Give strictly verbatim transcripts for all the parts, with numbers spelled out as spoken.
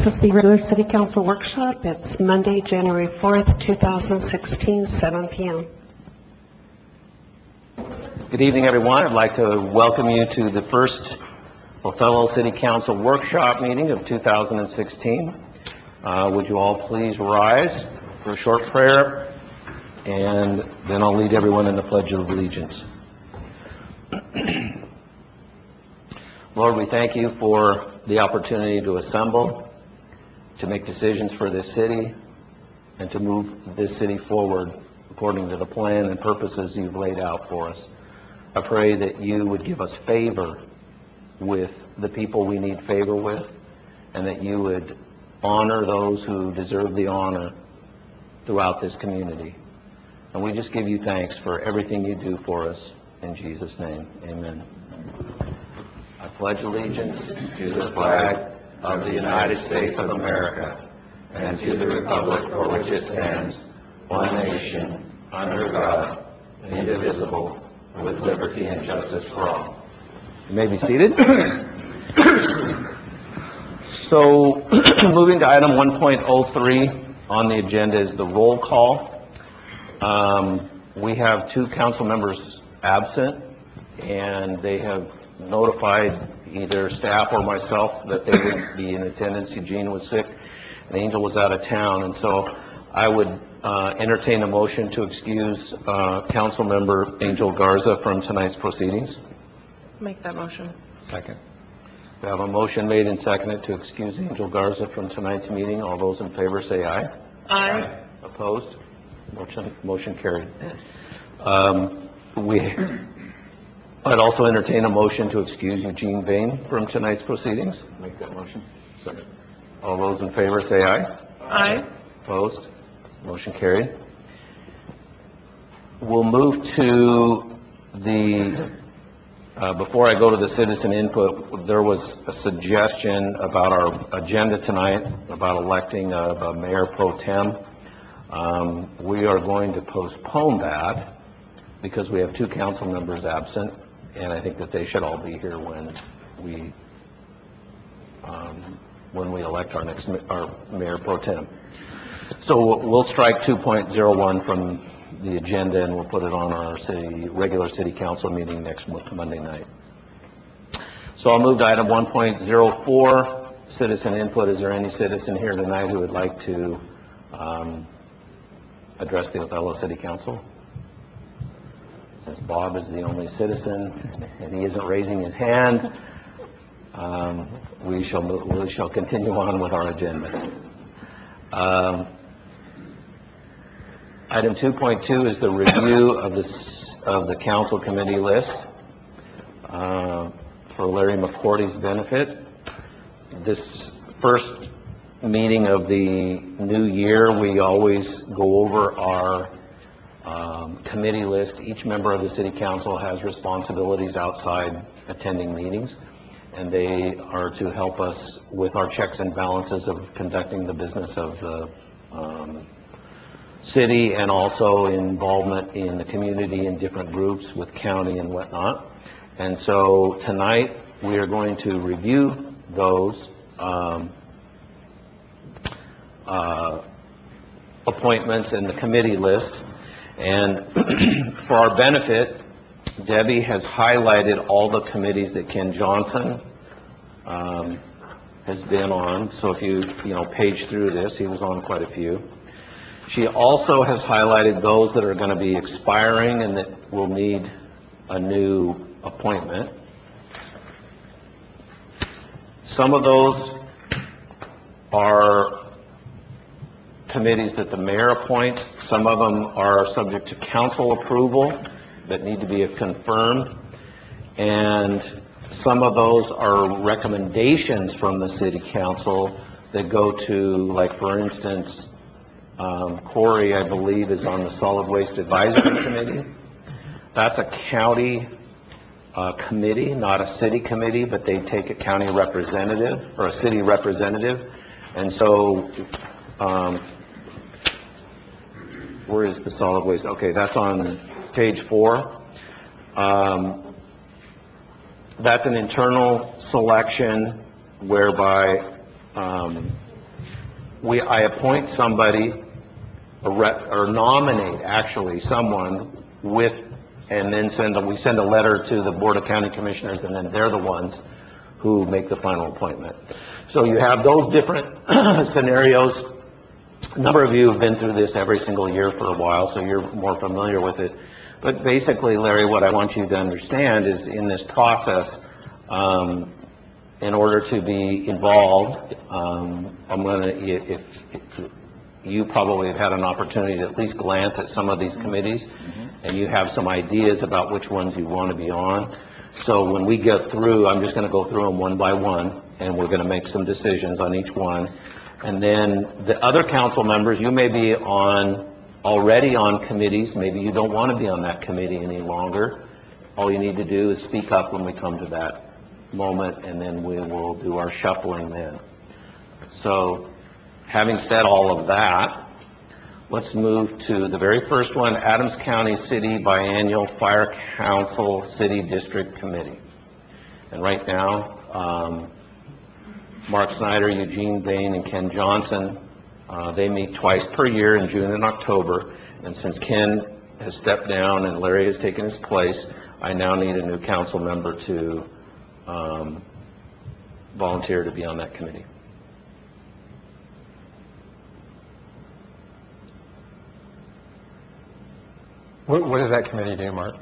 This is the regular City Council workshop. It's Monday, January fourth, two thousand sixteen, seven p m Good evening, everyone. I'd like to welcome you to the first Othello City Council workshop meeting of two thousand sixteen. Uh, would you all please rise for a short prayer, and then I'll lead everyone in the Pledge of Allegiance. Lord, we thank you for the opportunity to assemble, to make decisions for this city, and to move this city forward according to the plan and purposes you've laid out for us. I pray that you would give us favor with the people we need favor with, and that you would honor those who deserve the honor throughout this community. And we just give you thanks for everything you do for us. In Jesus' name, amen. I pledge allegiance to the flag of the United States of America and to the republic for which it stands, one nation, under God, indivisible, with liberty and justice for all. You may be seated. So, moving to item one point oh three on the agenda is the roll call. Um, we have two council members absent, and they have notified either staff or myself that they would be in attendance. Eugene was sick and Angel was out of town, and so I would uh, entertain a motion to excuse uh, council member Angel Garza from tonight's proceedings. Make that motion. Second. We have a motion made and seconded to excuse Angel Garza from tonight's meeting. All those in favor say aye. Aye. Opposed? Motion, motion carried. Um, we I'd also entertain a motion to excuse Eugene Bain from tonight's proceedings. Make that motion. Second. All those in favor say aye. Aye. Opposed? Motion carried. We'll move to the, uh, before I go to the citizen input, there was a suggestion about our agenda tonight about electing a, a mayor pro tem. Um, we are going to postpone that because we have two council members absent, and I think that they should all be here when we um, when we elect our next our mayor pro tem. So we'll strike two point oh one from the agenda, and we'll put it on our city regular city council meeting next Monday night. So I'll move to item one point oh four, citizen input. Is there any citizen here tonight who would like to um, address the Othello City Council? Since Bob is the only citizen and he isn't raising his hand, um, we shall move, we shall continue on with our agenda. Um, item two point two is the review of the of the council committee list uh, for Larry McCourty's benefit. This first meeting of the new year, we always go over our Um, committee list. Each member of the city council has responsibilities outside attending meetings, and they are to help us with our checks and balances of conducting the business of the um, city, and also involvement in the community in different groups with county and whatnot. And so tonight we are going to review those um, uh, appointments in the committee list. And for our benefit, Debbie has highlighted all the committees that Ken Johnson um, has been on. So if you, you know, page through this, he was on quite a few. She also has highlighted those that are going to be expiring and that will need a new appointment. Some of those are committees that the mayor appoints. Some of them are subject to council approval that need to be confirmed, and some of those are recommendations from the city council that go to, like for instance, um, Corey, I believe, is on the Solid Waste Advisory Committee. That's a county uh, committee, not a city committee, but they take a county representative or a city representative. And so um, where is the solid waste? Okay, that's on page four. Um, that's an internal selection whereby um, we, I appoint somebody, or re- or nominate, actually, someone with, and then send, a- we send a letter to the Board of County Commissioners, and then they're the ones who make the final appointment. So you have those different scenarios. A number of you have been through this every single year for a while, so you're more familiar with it. But basically, Larry, what I want you to understand is in this process, um, in order to be involved, um, I'm going to, if, if you probably have had an opportunity to at least glance at some of these committees, and you have some ideas about which ones you want to be on. So when we get through, I'm just going to go through them one by one, and we're going to make some decisions on each one. And then the other council members, you may be on, already on committees, maybe you don't want to be on that committee any longer. All you need to do is speak up when we come to that moment, and then we will do our shuffling then. So, having said all of that, let's move to the very first one, Adams County City Biennial Fire Council City District Committee. And right now, um, Mark Snyder, Eugene Bain, and Ken Johnson, uh, they meet twice per year in June and October. And since Ken has stepped down and Larry has taken his place, I now need a new council member to um, volunteer to be on that committee. What, what does that committee do, Mark?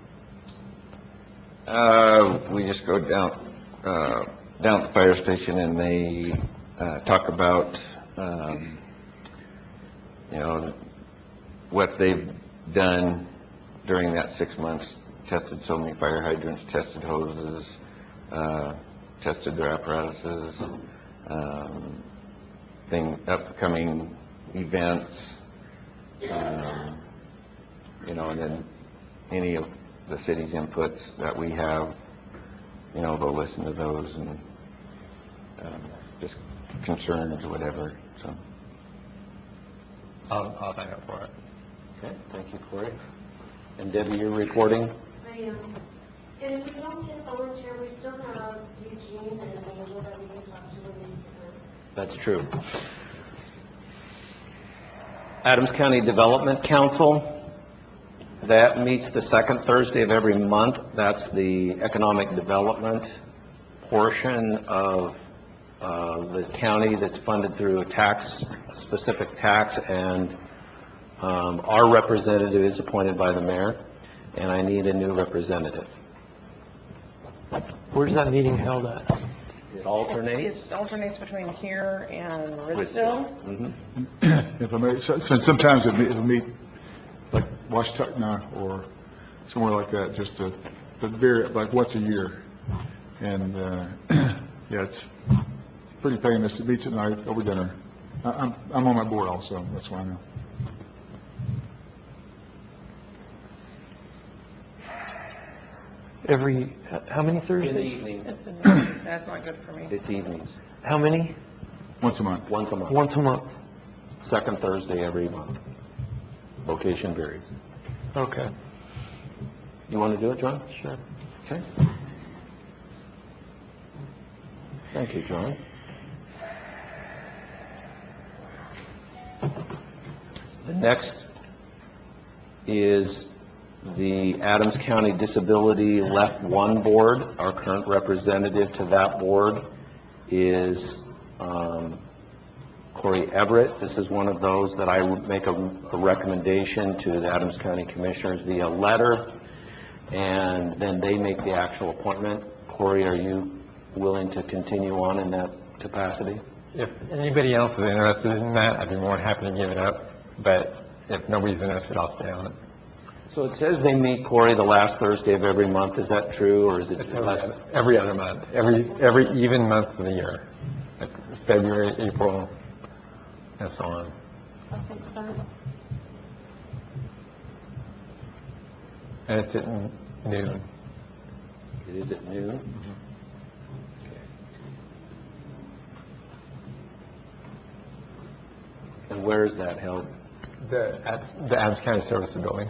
Uh, we just go down, uh, down at the fire station, and they, uh, talk about, um, you know, what they've done during that six months, tested so many fire hydrants, tested hoses, uh, tested their apparatuses, um, thing, upcoming events, um, you know, and then any of the city's inputs that we have, you know, they'll listen to those, and um, just concerns or whatever, so. I'll, I'll sign up for it. Okay, thank you, Corey. And Debbie, you're reporting? I am. And if we don't get volunteer, we still have Eugene and Angela that we can talk to when we can. That's true. Adams County Development Council, that meets the second Thursday of every month. That's the economic development portion of uh, the county that's funded through a tax, a specific tax, and um, our representative is appointed by the mayor, and I need a new representative. Where's that meeting held at? It alternates. It alternates between here and Ritzville. Mhm. If I may, so- so sometimes it'll meet, it'll meet like Washtuckna or somewhere like that, just to, but very, like once a year. And, uh, yeah, it's it's pretty painless. It meets at night over dinner. I- I'm, I'm on my board also, that's why I know. Every, how many In the Thursdays? evening. It's in, that's not good for me. It's evenings, How many? Once a month. once a month, Once a month. second Thursday every month. Location varies. Okay, You want to do it, John? sure. Okay. Thank you, John. The next is the Adams County Disability Left One Board. Our current representative to that board is um, Corey Everett. This is one of those that I would make a, a recommendation to the Adams County Commissioners via letter, and then they make the actual appointment. Corey, are you willing to continue on in that capacity? If anybody else is interested in that, I'd be more than happy to give it up. But if nobody's interested, I'll stay on it. So it says they meet, Corey, the last Thursday of every month. Is that true, or is it It's every less? other, every other month, every every even month of the year, like February, April, and so on. Okay, so And it's at noon. It is at noon? Okay. And where is that held? The at the Adams County Services Building.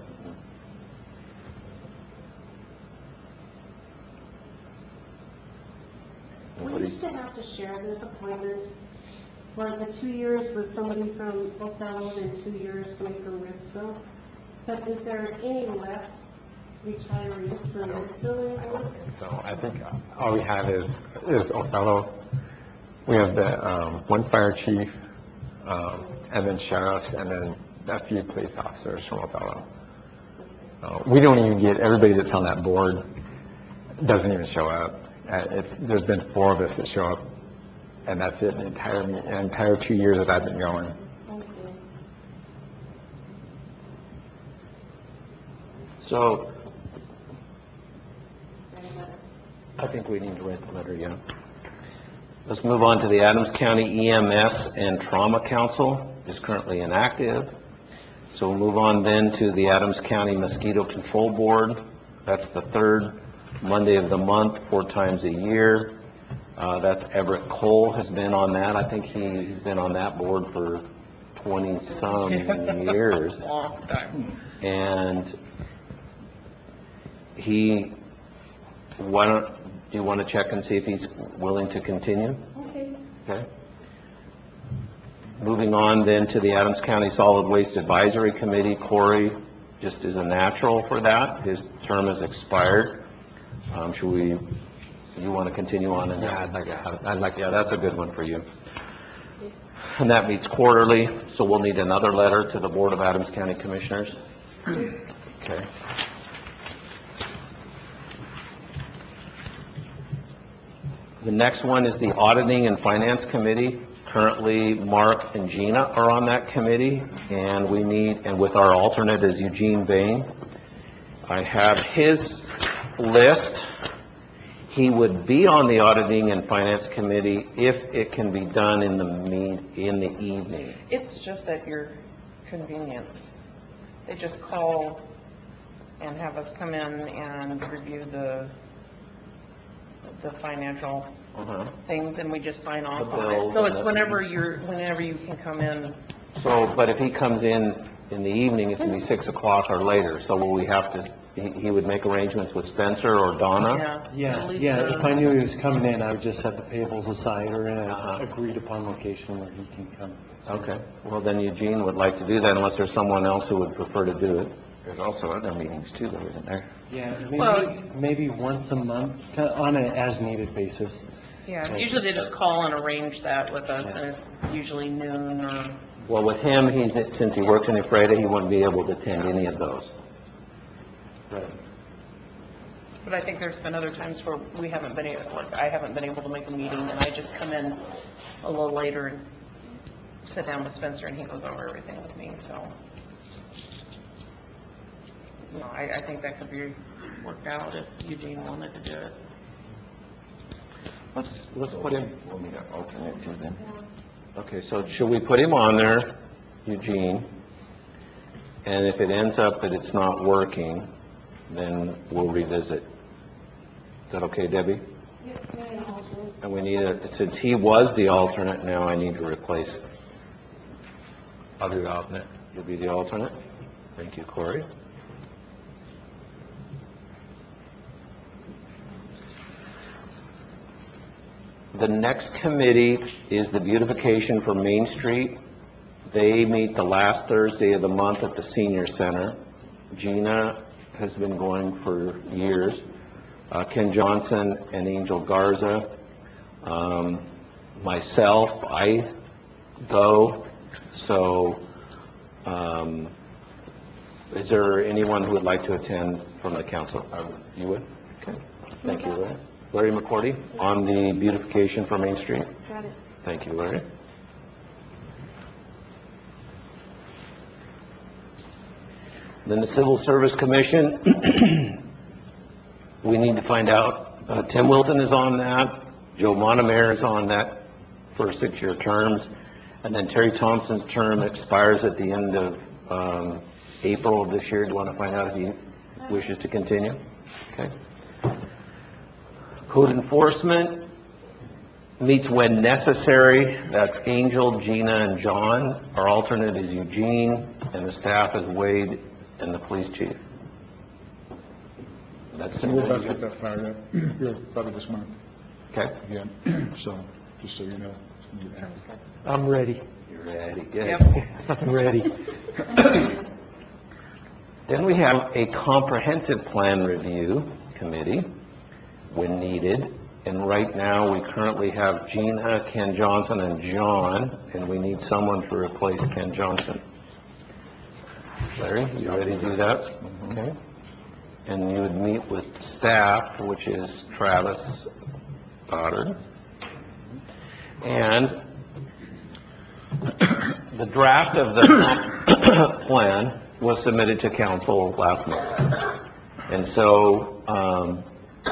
we used to have to share this appointment for the two years was somebody from Othello and two years somebody from Ritzville. But is there any left retirees from Ritzville anymore? So I think all we have is, is Othello. We have the, um, one fire chief, um, and then sheriffs, and then a few police officers from Othello. Uh, we don't even get, everybody that's on that board doesn't even show up. Uh, it's, there's been four of us that show up, and that's it, the entire, the entire two years that I've been going. Okay. So, I think we need to write the letter, yeah. Let's move on to the Adams County E M S and Trauma Council, is currently inactive. So we'll move on then to the Adams County Mosquito Control Board. That's the third Monday of the month, four times a year. Uh, that's Everett Cole has been on that. I think he, he's been on that board for twenty-some years. Long time. And he, why don't, do you want to check and see if he's willing to continue? Okay. Okay. Moving on then to the Adams County Solid Waste Advisory Committee. Corey just is a natural for that. His term has expired. Um, should we, you want to continue on in that? Yeah, I'd like to have, I'd like to. Yeah, that's a good one for you. And that meets quarterly, so we'll need another letter to the Board of Adams County Commissioners. Okay. The next one is the Auditing and Finance Committee. Currently, Mark and Gina are on that committee, and we need, and with our alternate is Eugene Bain. I have his list. He would be on the Auditing and Finance Committee if it can be done in the me, in the evening. It's just at your convenience. They just call and have us come in and review the, the financial Uh-huh. things, and we just sign off The on bills it. So and it's the- whenever you're, whenever you can come in. So, but if he comes in in the evening, it's gonna be six o'clock or later, so will we have to, he, he would make arrangements with Spencer or Donna? Yeah. Yeah, At least, yeah, uh, if I knew he was coming in, I would just set the payables aside or in Uh-huh. an agreed upon location where he can come. Okay, well then Eugene would like to do that unless there's someone else who would prefer to do it. There's also other meetings too, though, isn't there? Yeah, Well- maybe, maybe once a month, kinda on an as-needed basis. Yeah, usually they just call and arrange that with us, and it's usually noon or, Well, with him, he's, since he works in Ephrata, he wouldn't be able to attend any of those. Right. but I think there's been other times where we haven't been, able like, I haven't been able to make a meeting, and I just come in a little later and sit down with Spencer, and he goes over everything with me, so. You know, I, I think that could be worked out if Eugene wanted to do it. Let's, let's put him, We'll need an alternate too then. okay, so should we put him on there, Eugene? And if it ends up that it's not working, then we'll revisit. Is that okay, Debbie? Yep, yeah, and alternate. And we need a, since he was the alternate, now I need to replace, I'll do the alternate. you'll be the alternate. Thank you, Corey. The next committee is the beautification for Main Street. They meet the last Thursday of the month at the Senior Center. Gina has been going for years. Uh, Ken Johnson and Angel Garza. Um, myself, I go. So, um, is there anyone who would like to attend from the council? Uh, You would? Okay. Thank you, Larry. Larry McCordy on the beautification for Main Street. Got it. Thank you, Larry. Then the Civil Service Commission, we need to find out, uh, Tim Wilson is on that, Joe Montemayor is on that for six-year terms, and then Terry Thompson's term expires at the end of um, April of this year. Do you want to find out if he wishes to continue? Okay. Code Enforcement meets when necessary. That's Angel, Gina, and John. Our alternate is Eugene, and the staff is Wade and the police chief. That's So we're about to the get that fired up here probably this month Okay. again, so, just so you know. I'm ready. You're ready, good. Yep. I'm ready. Then we have a comprehensive plan review committee when needed. And right now, we currently have Gina, Ken Johnson, and John, and we need someone to replace Ken Johnson. Larry, you ready to do that? Okay. And you would meet with staff, which is Travis Goddard. And the draft of the plan was submitted to council last month. And so, um,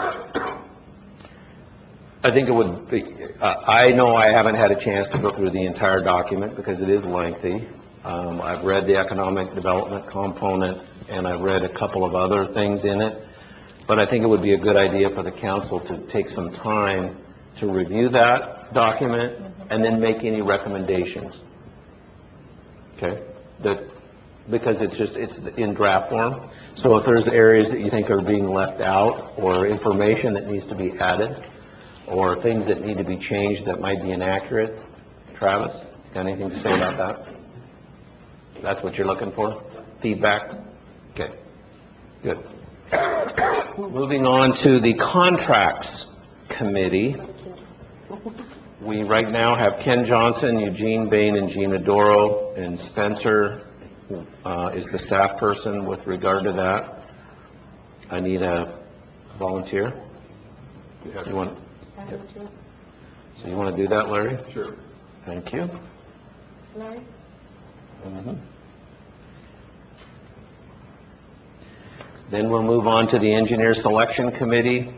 I think it would be, uh, I know I haven't had a chance to go through the entire document because it is lengthy. Um, I've read the economic development component, and I've read a couple of other things in it. But I think it would be a good idea for the council to take some time to review that document and then make any recommendations. Okay? That, because it's just, it's in draft form. So if there's areas that you think are being left out, or information that needs to be added, or things that need to be changed that might be inaccurate, Travis, got anything to say about that? That's what you're looking for? Feedback? Okay, good. Moving on to the contracts committee. We right now have Ken Johnson, Eugene Bain, and Gina Doro, and Spencer uh, is the staff person with regard to that. I need a volunteer. You want? Yep. So you want to do that, Larry? Sure. Thank you. Larry? Mhm. Then we'll move on to the engineer selection committee.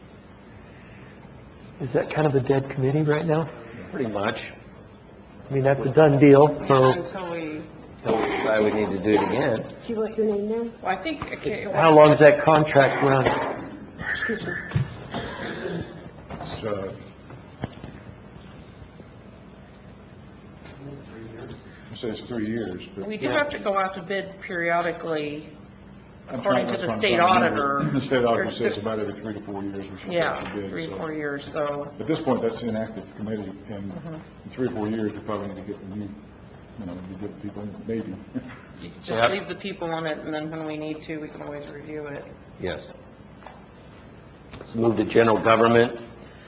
Is that kind of a dead committee right now? Pretty much. I mean, that's a done deal, so Until we, Until we decide we need to do it again. Do you want your name there? well, I think, okay, how long does that contract run? Excuse me. It's, uh, it says three years, but. we do have to go out to bid periodically I'm according trying- to that's the what I'm state trying to remember. auditor. The state auditor There's- says about every three to four years we should go Yeah, out to bid. three, so- four years, so, At this point, that's an active committee, and Mm-hmm. in three or four years, we probably need to get the new, you know, to get people, in, maybe. you just Yep. leave the people on it, and then when we need to, we can always review it. Yes. Let's move to general government.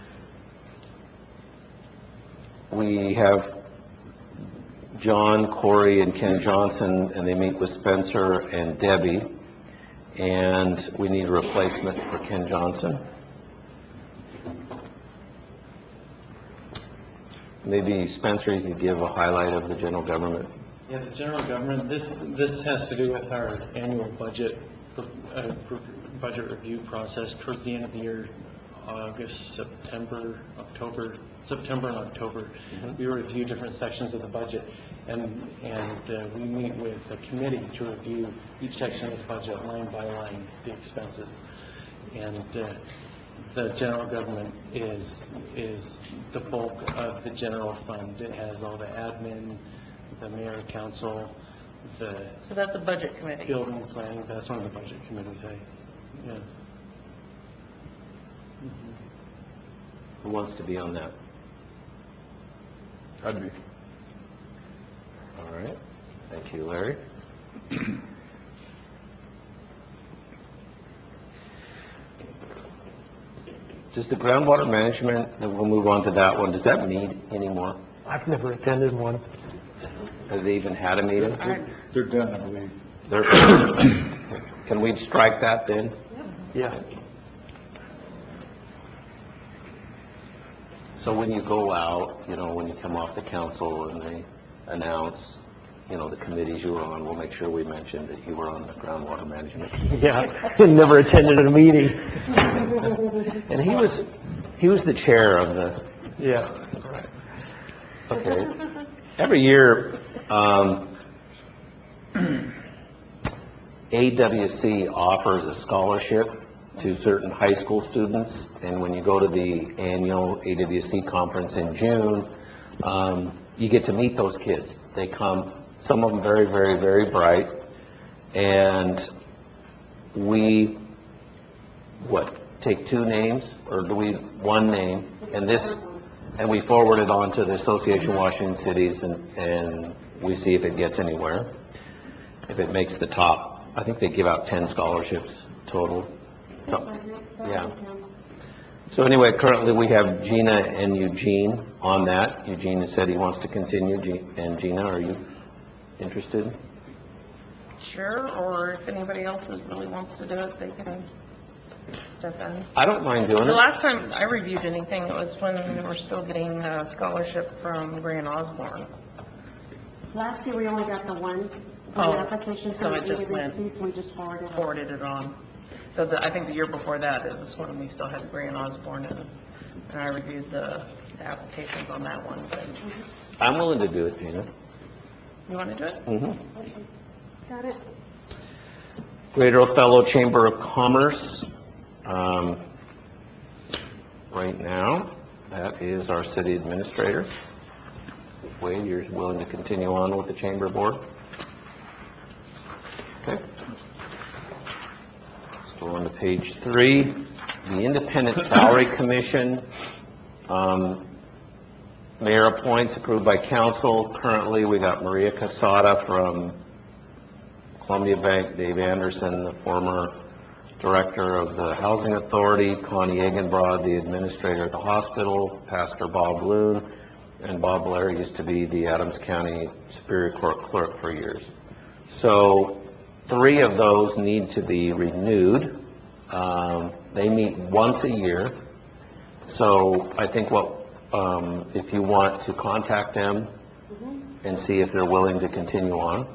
We have John, Corey, and Ken Johnson, and they meet with Spencer and Debbie. And we need a replacement for Ken Johnson. Maybe Spencer, you could give a highlight of the general government. Yeah, the general government, this, this has to do with our annual budget, uh, budget review process towards the end of the year, August, September, October, September and October. We review different sections of the budget, and, and uh, we meet with a committee to review each section of the budget, line by line, the expenses. And uh, the general government is, is the bulk of the general fund. It has all the admin, the mayor, council, the So that's a budget committee. building planning, that's one of the budget committees, I, yeah. Who wants to be on that? I'd be. All right. Thank you, Larry. Does the groundwater management, and we'll move on to that one, does that meet anymore? I've never attended one. Have they even had a meeting? I- They're done, I believe. They're- Can we strike that then? Yeah. So when you go out, you know, when you come off the council and they announce, you know, the committees you were on, we'll make sure we mention that you were on the groundwater management. Yeah, never attended a meeting. And he was, he was the chair of the, Yeah. okay. Every year, um, A W C offers a scholarship to certain high school students, and when you go to the annual A W C conference in June, um, you get to meet those kids. They come, some of them very, very, very bright, and we, what, take two names, or do we, one name, and this, and we forward it on to the Association of Washington Cities, and, and we see if it gets anywhere. If it makes the top, I think they give out ten scholarships total. So, yeah. So anyway, currently we have Gina and Eugene on that. Eugene has said he wants to continue. Ge- And Gina, are you interested? Sure, or if anybody else is- really wants to do it, they can step in. I don't mind doing The it. last time I reviewed anything, it was when we were still getting a scholarship from Grant Osborne. Last year, we only got the one, Oh, one application so from it just went- A B C, so we just forwarded it. Forwarded it on. So the, I think the year before that, it was when we still had Grant Osborne, and, and I reviewed the, the applications on that one. But I'm willing to do it, Gina. you want to do it? Mm-hmm. Okay. Got it? Greater Othello Chamber of Commerce. Um, right now, that is our city administrator. Wade, you're willing to continue on with the chamber board? Okay. Let's go on to page three. The Independent Salary Commission. Um, mayor appoints, approved by council. Currently, we got Maria Casada from Columbia Bank, Dave Anderson, the former director of the Housing Authority, Connie Egenbrod, the administrator at the hospital, Pastor Bob Loon, and Bob Blair used to be the Adams County Superior Court clerk for years. So three of those need to be renewed. Um, they meet once a year. So I think what, um, if you want to contact them and see if they're willing to continue on.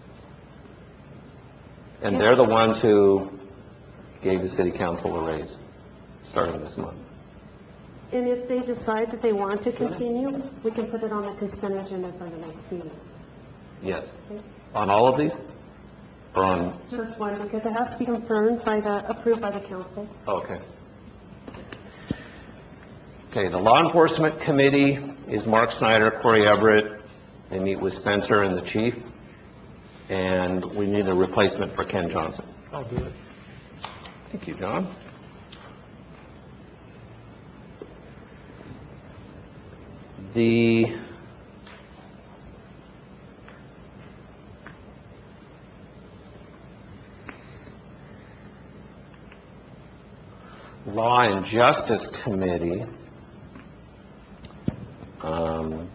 And they're the ones who gave the city council a raise starting this month. And if they decide that they want to continue, we can put it on the consent agenda for the next meeting. Yes. On all of these? Or on, Just one, because it has to be confirmed by the, approved by the council. okay. Okay, the Law Enforcement Committee is Mark Snyder, Corey Everett. They meet with Spencer and the chief. And we need a replacement for Ken Johnson. I'll do it. Thank you, John. The Law and Justice Committee, um,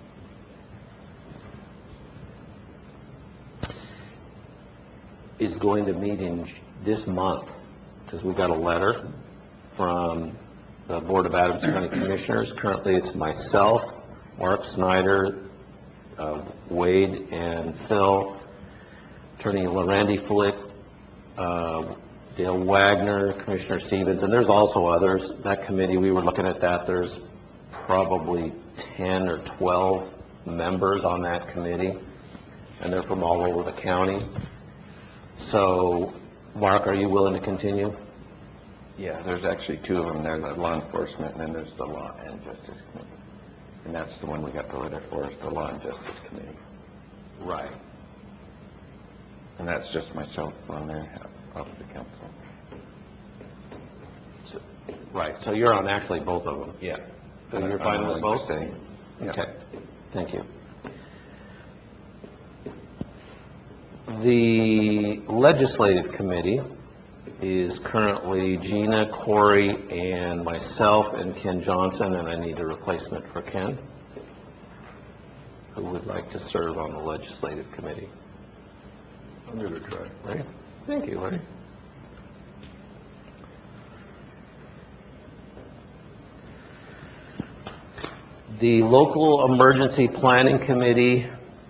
is going to meet in j- this month, because we got a letter from the Board of Adams County Commissioners. Currently, it's myself, Mark Snyder, uh, Wade and Phil, Attorney Lorandy Flick, uh, Dale Wagner, Commissioner Stevens, and there's also others. That committee, we were looking at that, there's probably ten or twelve members on that committee, and they're from all over the county. So, Mark, are you willing to continue? Yeah, there's actually two of them there, the law enforcement, and then there's the Law and Justice Committee. And that's the one we got the letter for, is the Law and Justice Committee. Right. And that's just myself on there, out of the council. So, right, so you're on actually both of them? Yeah. So you're fine with both? Staying. Okay, thank you. The Legislative Committee is currently Gina, Corey, and myself, and Ken Johnson, and I need a replacement for Ken. Who would like to serve on the Legislative Committee? I'm going to try. Larry? Thank you, Larry. The Local Emergency Planning Committee,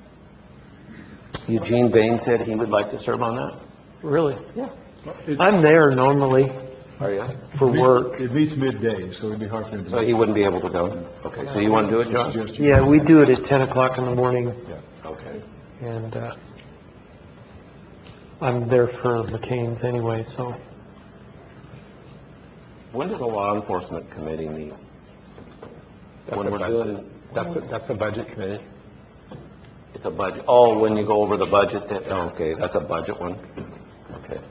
Eugene Bain said he would like to serve on that. Really? Yeah. I'm there normally Are you? for work. It meets midday, so it'd be hard for him to. So he wouldn't be able to go? Okay, so you want to do it, John? Suggest you- Yeah, we do it at ten o'clock in the morning, Okay. and uh, I'm there for McCain's anyway, so When does the Law Enforcement Committee meet? That's When a we're budget. doing, That's, a- that's a budget committee. it's a budget, oh, when you go over the budget, that- oh, okay, that's a budget one? Okay.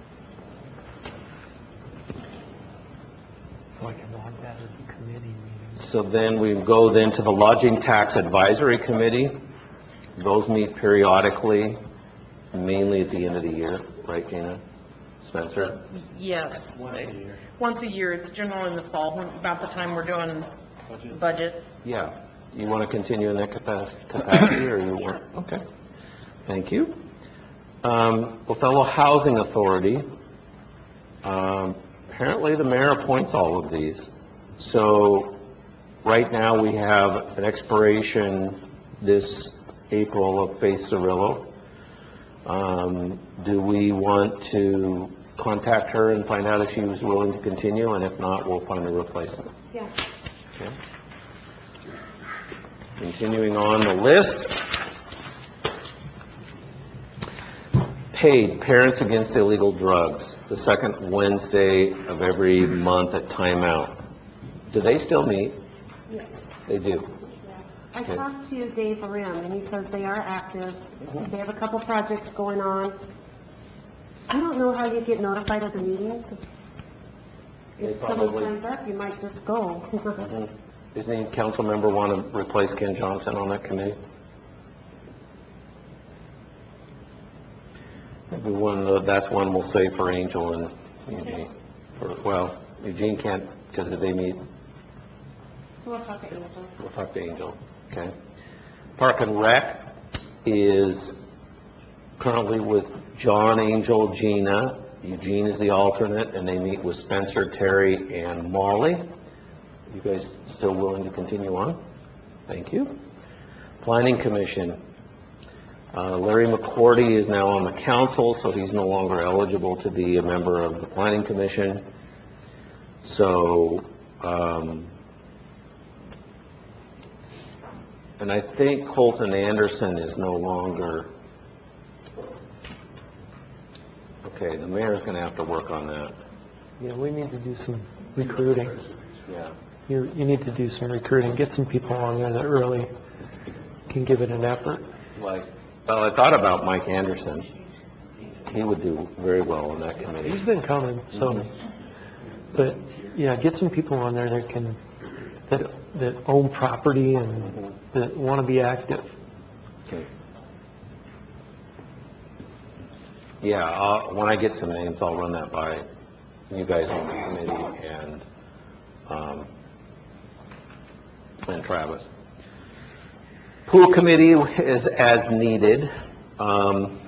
so I can log that as a committee meeting. So then we go then to the Lodging Tax Advisory Committee. Those meet periodically, mainly at the end of the year, right, Gina? Spencer? Yes. Once a year. Once a year, it's generally in the fall, when- about the time we're doing Budgets. budget. Yeah. You want to continue in that capac- capacity, or you want? Okay. Thank you. Um, Othello Housing Authority. Um, Apparently, the mayor appoints all of these. So, right now, we have an expiration this April of Faith Cirillo. Um, Do we want to contact her and find out if she was willing to continue, and if not, we'll find a replacement? Yeah. Okay. Continuing on the list. Paid Parents Against Illegal Drugs, the second Wednesday of every month at timeout. Do they still meet? Yes. They do. Yeah. I Okay. talked to Dave Rim, and he says they are active. They have a couple projects going on. I don't know how you get notified of the meetings. They If someone probably- signs up, you might just go. Mhm. Does any council member want to replace Ken Johnson on that committee? Maybe one, that's one we'll save for Angel and Eugene. For, well, Eugene can't because they meet, So we'll talk to Angel. we'll talk to Angel, okay? Park and Rec is currently with John, Angel, Gina. Eugene is the alternate, and they meet with Spencer, Terry, and Molly. You guys still willing to continue on? Thank you. Planning Commission. Uh, Larry McCordy is now on the council, so he's no longer eligible to be a member of the Planning Commission. So, um, and I think Colton Anderson is no longer, okay, the mayor's going to have to work on that. Yeah, we need to do some recruiting. Yeah. You, you need to do some recruiting, get some people on there that really can give it an effort. Like, well, I thought about Mike Anderson. He would do very well on that He's committee. been coming, so, but, yeah, get some people on there that can, that, that own property and that want to be active. Okay. Yeah, I'll- when I get some names, I'll run that by you guys on the committee and, um, and Travis. Pool committee is as needed. Um,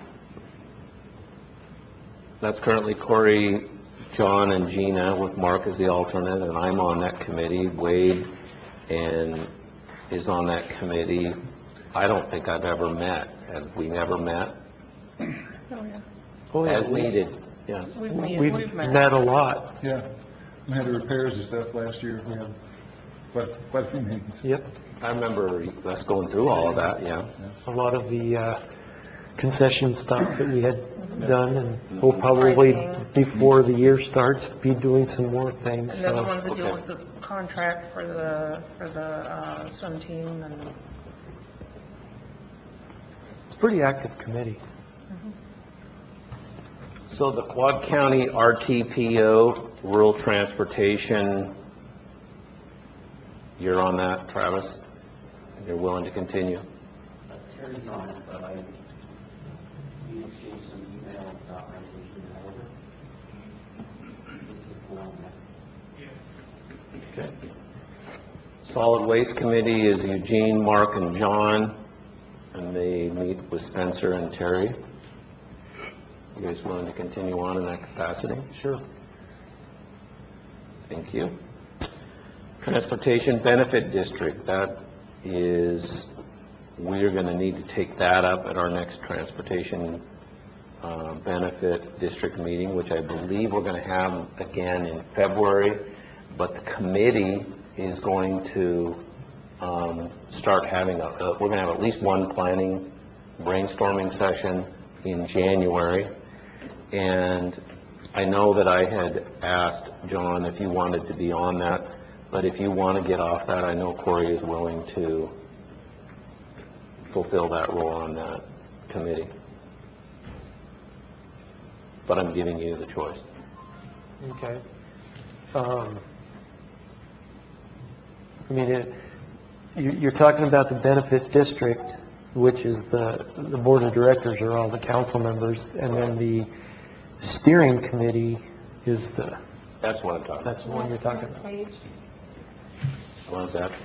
That's currently Corey, John, and Gina, with Mark as the alternate, and I'm on that committee. Wade and is on that committee. I don't think I've ever met. Have we never met? Oh, yeah. Oh, yeah, As we- needed, yes. We've met, We've we've met. met a lot, Yeah, we had the repairs and stuff last year, we had quite, quite a few meetings. yep. I remember us going through all of that, yeah. A lot of the uh, concession stuff that we had done, and we'll probably, Pricing. before the year starts, be doing some more things, And they're the so. ones that deal Okay. with the contract for the, for the uh, swim team and, It's a pretty active committee. So the Quad County R T P O, Rural Transportation, you're on that, Travis? You're willing to continue? Terry's on it, but I need to exchange some emails about my taking it over. This is the one that, Okay. Solid Waste Committee is Eugene, Mark, and John, and they meet with Spencer and Terry. You guys willing to continue on in that capacity? Sure. Thank you. Transportation Benefit District, that is, we're going to need to take that up at our next Transportation uh, Benefit District meeting, which I believe we're going to have again in February, but the committee is going to um, start having, a, a- we're going to have at least one planning brainstorming session in January. And I know that I had asked John if you wanted to be on that, but if you want to get off that, I know Corey is willing to fulfill that role on that committee. But I'm giving you the choice. Okay. Um, I mean, it, you- you're talking about the benefit district, which is the, the board of directors are all the council members, and then the steering committee is the, That's what I'm talking about. that's the one you're talking Next about. page. What is that?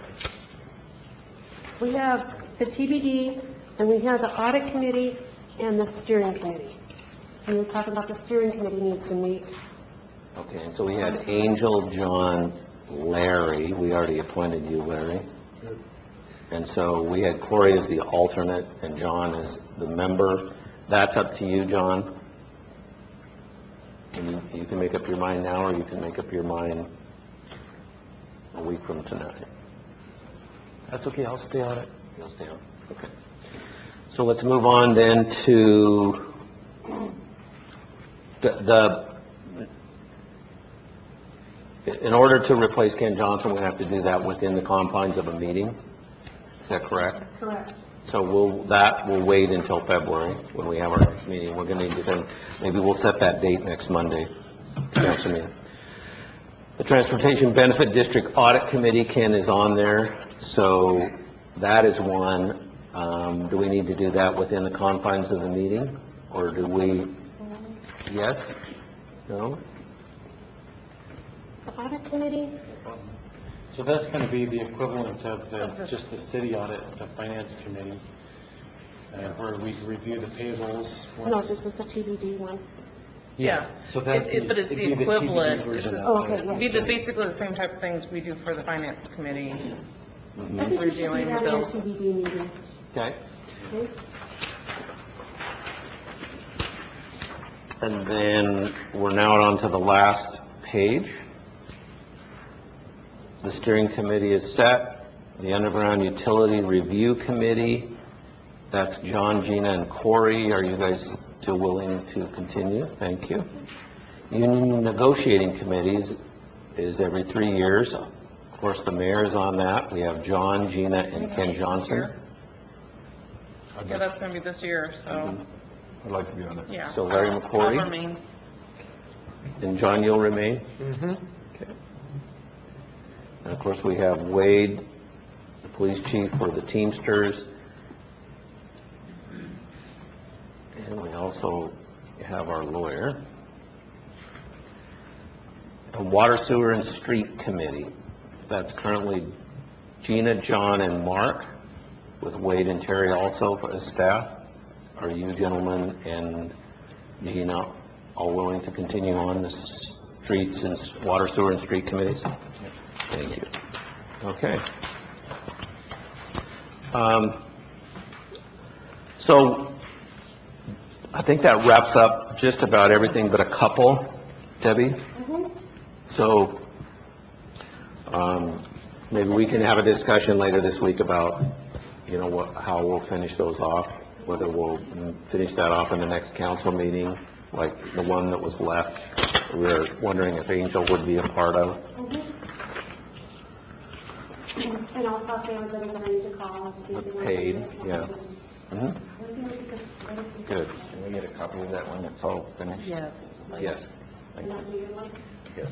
We have the T B D, and we have the audit committee and the steering committee. And we're talking about the steering committee needs to meet. Okay, and so we had Angel, John, Larry. We already appointed you, Larry. And so we had Corey as the alternate and John as the member. That's up to you, John. And you, you can make up your mind now, or you can make up your mind a week from tonight. That's okay, I'll stay on it. You'll stay on, okay. So let's move on then to the, the, in order to replace Ken Johnson, we have to do that within the confines of a meeting. Is that correct? Correct. So we'll, that will wait until February, when we have our next meeting. We're going to need to send, maybe we'll set that date next Monday, council meeting. The Transportation Benefit District Audit Committee, Ken is on there, so that is one. Um, do we need to do that within the confines of the meeting, or do we, yes? No? The audit committee, So that's going to be the equivalent of the, just the city audit, the finance committee, uh, where we review the payables. no, once- this is the T B D one. Yeah. So that. It- it- but it's it'd the be T B D equivalent. version It's of Oh, okay, audit. yeah. It'd be the- basically the same type of things we do for the finance committee. I think we should do Reviewing the that in a bills. T B D meeting. Okay. Okay? And then we're now on to the last page. The steering committee is set. The Underground Utility Review Committee, that's John, Gina, and Corey. Are you guys still willing to continue? Thank you. Union Negotiating Committees is every three years. Of course, the mayor is on that. We have John, Gina, and Ken Johnson. Yeah, that's going to be this year, so, I'd like to be on it. yeah. So Larry I'll- McCory? I'll remain. And John, you'll remain? Mm-hmm. Okay. And of course, we have Wade, the police chief for the Teamsters. And we also have our lawyer. A Water, Sewer, and Street Committee. That's currently Gina, John, and Mark, with Wade and Terry also for as staff. Are you gentlemen and Gina all willing to continue on the streets and s- water, sewer, and street committees? Thank you. Okay. Um, So I think that wraps up just about everything but a couple, Debbie? So um, maybe we can have a discussion later this week about, you know, what, how we'll finish those off, whether we'll mm, finish that off in the next council meeting, like the one that was left. We were wondering if Angel would be a part of. And I'll talk to everybody that I need to call. and see if they want to Paid, do it. yeah. Mhm. Good. Can we get a copy of that when it's all finished? Yes. Yes. And I'll do it like- Yes.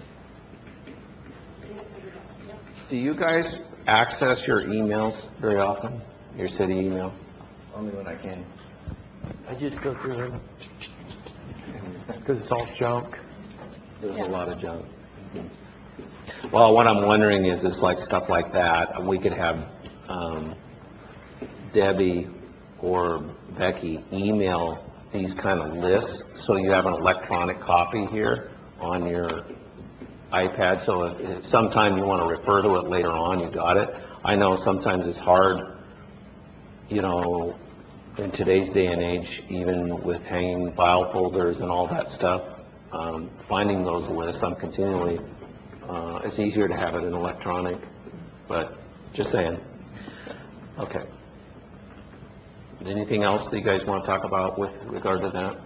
Do you guys access your emails very often? Your city email? Only when I can. I just go through them because it's all junk. There's a lot of junk. Well, what I'm wondering is, is like stuff like that, we could have um, Debbie or Becky email these kind of lists, so you have an electronic copy here on your iPad, so if- if sometime you want to refer to it later on, you got it. I know sometimes it's hard, you know, in today's day and age, even with hanging file folders and all that stuff, um, finding those lists, I'm continually, uh, it's easier to have it in electronic, but just saying. Okay. Anything else that you guys want to talk about with regard to that?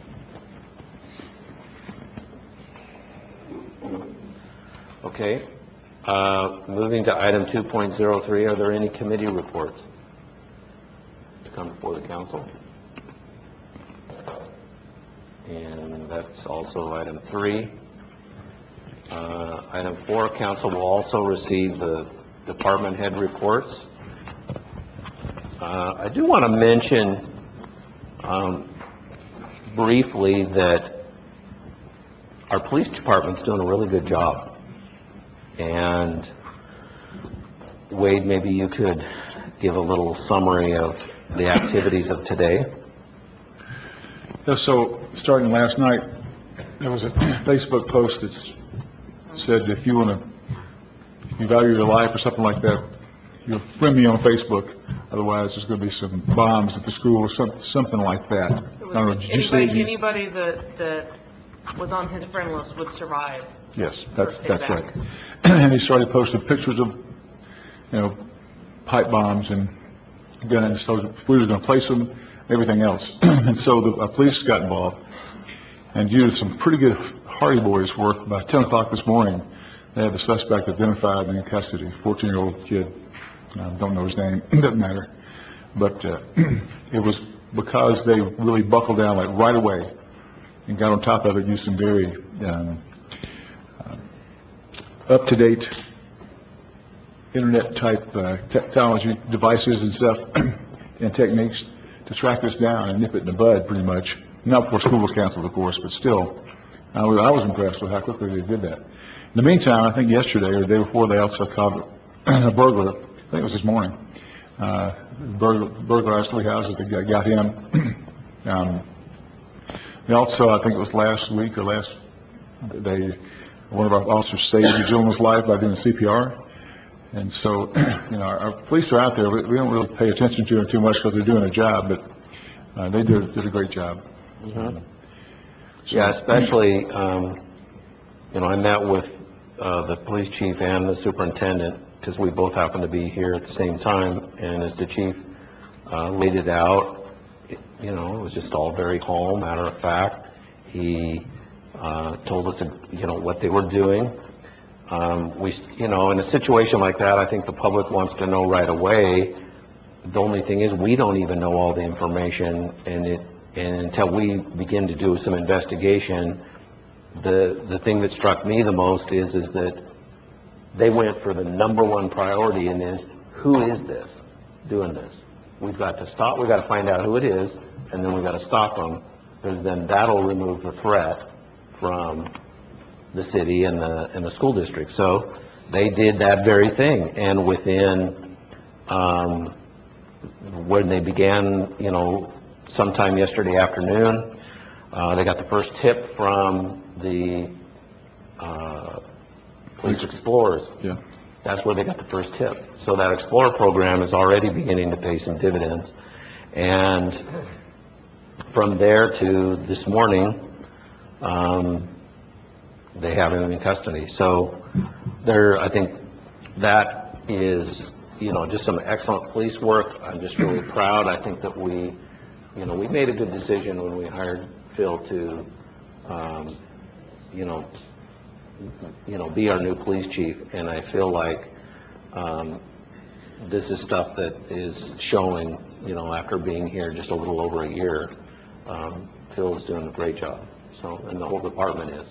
Okay. Uh, Moving to item two point oh three, are there any committee reports to come before the council? And that's also item three. Uh, Item four, council will also receive the department head reports. Uh, I do want to mention um, briefly that our police department's doing a really good job. And Wade, maybe you could give a little summary of the activities of today. Yeah, so starting last night, there was a Facebook post that said if you want to, if you value your life or something like that, you'll friend me on Facebook. Otherwise, there's going to be some bombs at the school or some, something like that. I don't know, did you say? Anybody, anybody that, that was on his friend list would survive. Yes, that's, First day that's back. right. And he started posting pictures of, you know, pipe bombs and guns, so we were going to place them, everything else. And so the uh, police got involved, and due to some pretty good Hardy Boys work, by ten o'clock this morning, they had the suspect identified and in custody, fourteen-year-old kid. I don't know his name, it doesn't matter. But uh, it was because they really buckled down like right away and got on top of it, used some very um, uh, up-to-date internet-type uh, technology devices and stuff and techniques to track this down and nip it in the bud, pretty much. Not before school was canceled, of course, but still, I was, I was impressed with how quickly they did that. In the meantime, I think yesterday or the day before, they also caught a burglar. I think it was this morning. Uh, burglar, burglarized three houses. They got, got him. um, they also, I think it was last week or last, they one of our officers saved a gentleman's life by doing C P R. And so, you know, our, our police are out there. We, we don't really pay attention to them too much because they're doing a job, but uh, they did, did a great job. Mm-hmm. So, yeah, especially, um, you know, I met with uh, the police chief and the superintendent because we both happened to be here at the same time. And as the chief uh, laid it out, it, you know, it was just all very calm, matter of fact. He uh, told us, you know, what they were doing. Um, we, you know, in a situation like that, I think the public wants to know right away. The only thing is, we don't even know all the information, and it, and until we begin to do some investigation, the the thing that struck me the most is is that they went for the number one priority, and is who is this doing this? We've got to stop. We've got to find out who it is, and then we've got to stop them, because then that'll remove the threat from the city and the and the school district. So they did that very thing, and within um, when they began, you know, sometime yesterday afternoon, uh, they got the first tip from the uh, Police Explorers. Yeah. That's where they got the first tip. So that Explorer program is already beginning to pay some dividends, and from there to this morning, um, they have him in custody. So there, I think that is, you know, just some excellent police work. I'm just really proud. I think that we, you know, we made a good decision when we hired Phil to, um, you know, you know, be our new police chief. And I feel like um, this is stuff that is showing, you know, after being here just a little over a year, um, Phil is doing a great job. So, and the whole department is.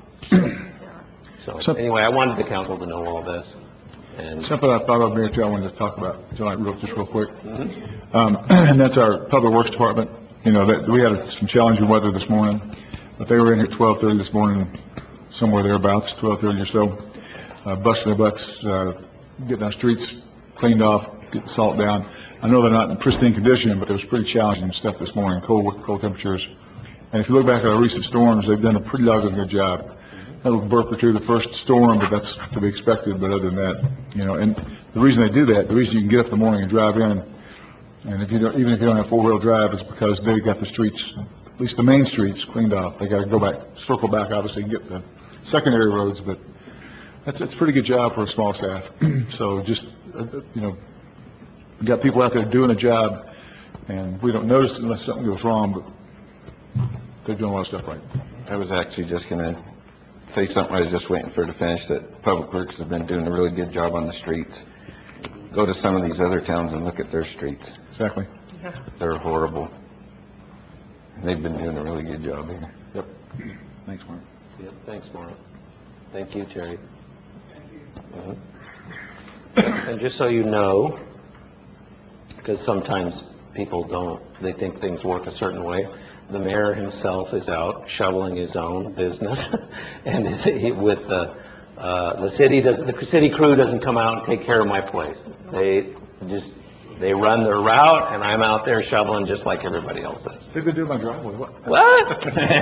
So, So- anyway, I wanted the council to know all this. And Something I thought of, Mayor, too, I wanted to talk about tonight, real, just real quick. Um, and that's our Public Works Department. You know, that, we had some challenging weather this morning, but they were in here at twelve thirty this morning, somewhere thereabouts, twelve thirty or so, uh, busting their butts, uh, getting our streets cleaned off, getting salt down. I know they're not in pristine condition, but there was pretty challenging stuff this morning, cold, cold temperatures. And if you look back at our recent storms, they've done a pretty doggone good job. A little burp or two the first storm, but that's to be expected. But other than that, you know, and the reason they do that, the reason you can get up in the morning and drive in, and if you don't, even if you don't have four-wheel drive, is because they got the streets, at least the main streets, cleaned off. They got to go back, circle back, obviously, and get the secondary roads. But that's it's a pretty good job for a small staff. So just, uh, you know, we got people out there doing a job, and we don't notice it unless something goes wrong. But they're doing a lot of stuff right. I was actually just going to say something. I was just waiting for it to finish, that Public Works has been doing a really good job on the streets. Go to some of these other towns and look at their streets. Exactly. They're horrible. They've been doing a really good job here. Yep. Thanks, Mark. yeah, thanks, Mark. Thank you, Terry. Thank you. And just so you know, because sometimes people don't, they think things work a certain way, the mayor himself is out shoveling his own business, and is he- with the, uh, the city doesn't, the city crew doesn't come out and take care of my place. They just, they run their route, and I'm out there shoveling just like everybody else is. They've been doing my driveway, what? What?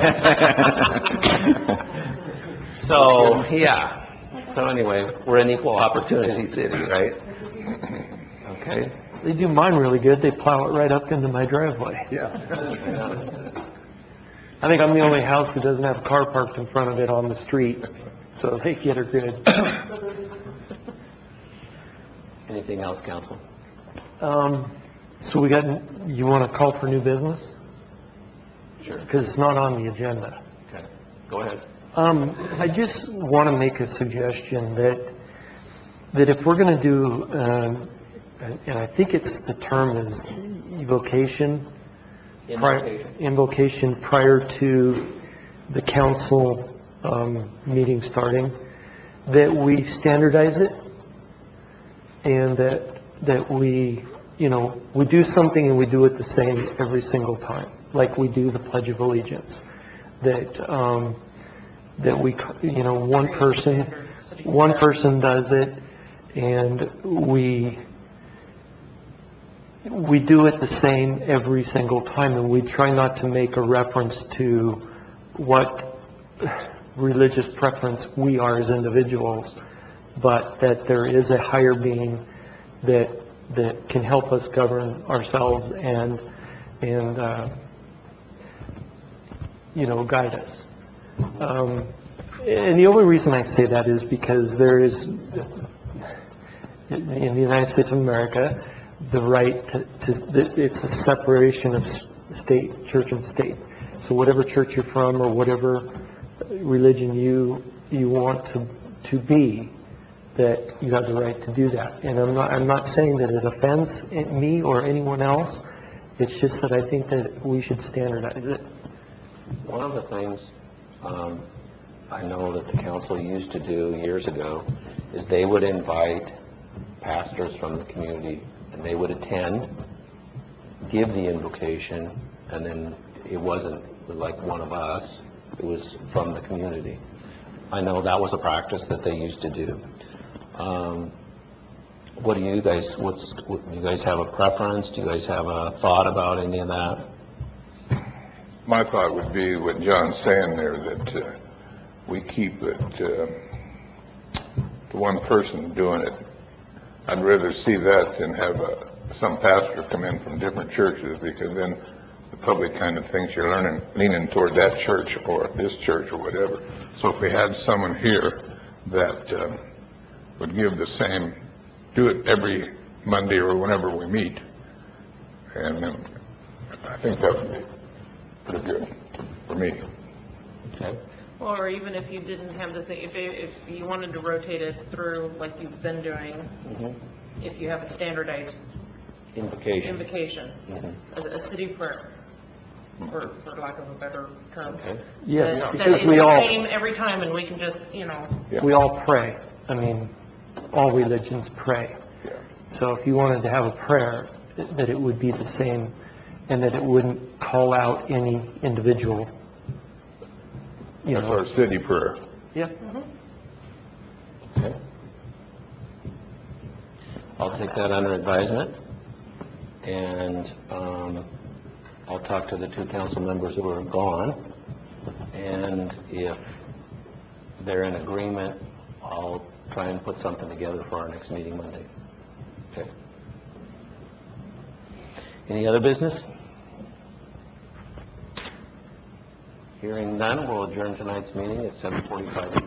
So, yeah. So anyway, we're an equal opportunity city, right? Okay. They do mine really good. They plow it right up into my driveway. Yeah. I think I'm the only house that doesn't have a car parked in front of it on the street, so they get her good. Anything else, council? Um, so we got, you want to call for new business? Sure. Because it's not on the agenda. Okay. Go ahead. Um, I just want to make a suggestion that, that if we're going to do, um, and and I think it's, the term is evocation, pri- Invocation. invocation prior to the council um, meeting starting, that we standardize it, and that, that we, you know, we do something and we do it the same every single time, like we do the Pledge of Allegiance. That, um, that we, you know, one person, one person does it, and we, we do it the same every single time, and we try not to make a reference to what religious preference we are as individuals, but that there is a higher being that, that can help us govern ourselves and, and, uh, you know, guide us. Um, and the only reason I say that is because there is, in the United States of America, the right to, to, it's a separation of state, church and state. So whatever church you're from or whatever religion you, you want to, to be, that you have the right to do that. And I'm not, I'm not saying that it offends me or anyone else. It's just that I think that we should standardize it. One of the things um, I know that the council used to do years ago is they would invite pastors from the community, and they would attend, give the invocation, and then it wasn't like one of us, it was from the community. I know that was a practice that they used to do. Um, what do you guys, what's, what, do you guys have a preference? Do you guys have a thought about any of that? My thought would be what John's saying there, that uh, we keep it uh, to one person doing it. I'd rather see that than have uh, some pastor come in from different churches, because then the public kind of thinks you're learning, leaning toward that church or this church or whatever. So if we had someone here that uh, would give the same, do it every Monday or whenever we meet, and then I think that would be pretty good for me. Okay. Well, or even if you didn't have the same, if, if you wanted to rotate it through like you've been doing, Mhm. if you have a standardized Invocation. invocation, Mhm. a, a city prayer, for, for lack of a better term. Okay. Yeah, That- that because it's we the all, same every time, and we can just, you know, we all pray. I mean, all religions pray. Yeah. So if you wanted to have a prayer, that it would be the same, and that it wouldn't call out any individual, you That's know. our city prayer. Yeah. Okay. I'll take that under advisement, and um, I'll talk to the two council members who are gone, and if they're in agreement, I'll try and put something together for our next meeting Monday. Okay. Any other business? Hearing none, we'll adjourn tonight's meeting at seven forty-five.